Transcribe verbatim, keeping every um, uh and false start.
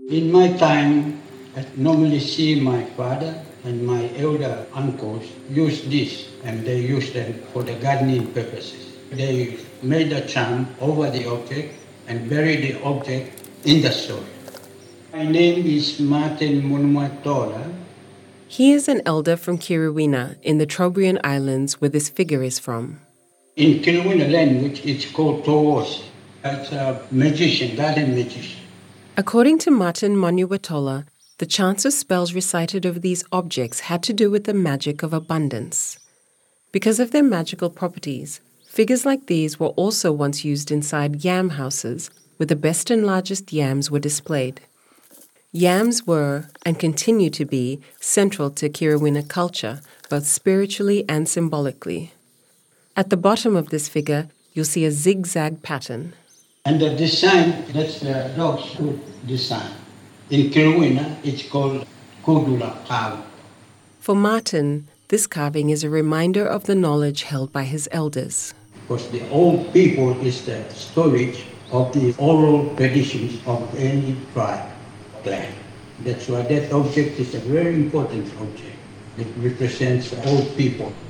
In my time, I normally see my father and my elder uncles use this, and they use them for the gardening purposes. They made a charm over the object and buried the object in the soil. My name is Martin Munuatola. He is an elder from Kiriwina in the Trobriand Islands where this figure is from. In Kiriwina language, it's called Towos. It's a magician, garden magician. According to Martin Monuatola, the chants or spells recited over these objects had to do with the magic of abundance. Because of their magical properties, figures like these were also once used inside yam houses, where the best and largest yams were displayed. Yams were, and continue to be, central to Kiriwina culture, both spiritually and symbolically. At the bottom of this figure, you'll see a zigzag pattern. And the design, that's the dog's foot design. In Kiriwina, it's called Kudula Kau. For Martin, this carving is a reminder of the knowledge held by his elders. Because the old people is the storage of the oral traditions of any tribe, clan. That's why that object is a very important object. It represents the old people.